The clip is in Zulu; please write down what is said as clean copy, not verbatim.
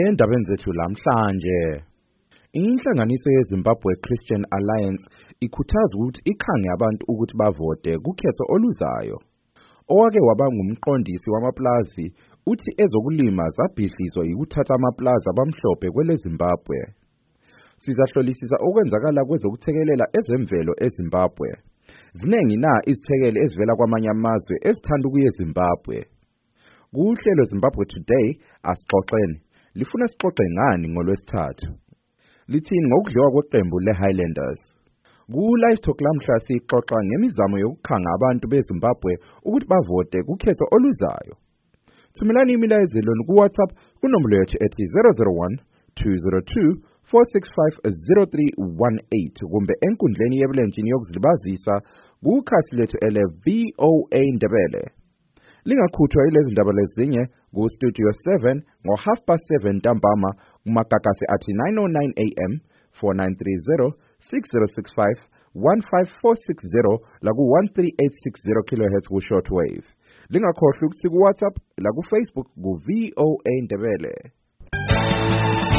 endabeni zethu lamhlanje. Inhlanganiso yeZimbabwe Christian Alliance ikhuthaza ukuthi ikhange abantu ukuthi bavote kukhetho oluzayo. Owake waba ngumqondisi wamaplazi uthi ezokulima zabhidlizwa yikuthatha amaplazi abamhlophe kwele Zimbabwe. Sizahlolisisa okwenzakala kwezokuthekelela ezemvelo eZimbabwe. Zinengi na izithekeli ezivela kwamanye amazwe ezithanda ukuye eZimbabwe. Kuhlelo Zimbabwe Today asixoxeni. Lifuna sixoxe ngani ngoLwesithathu? Lithini ngokudliwa kweqembu leHighlanders? Ku-Live Talk lamhla sixoxa ngemizamo yokukhanga abantu beZimbabwe ukuthi bavote kukhetho oluzayo. Thumelani imilayezelo ku-WhatsApp kunombolo yethu ethi 001 202 465 0318 kumbe enkundleni yebulenjini yokuzilibazisa kukhasi lethu ele-VOA Ndebele. Lingakhuthwa yilezi ndaba lezinye ku-Studio 7 ngo-7:30 ntambama kumagagasi athi 909 AM 4930 6065 15460 laku-13860 kHz ku-shortwave. Lingakhohlwa ukuthi ku-WhatsApp la ku-Facebook ku-VOA Ndebele.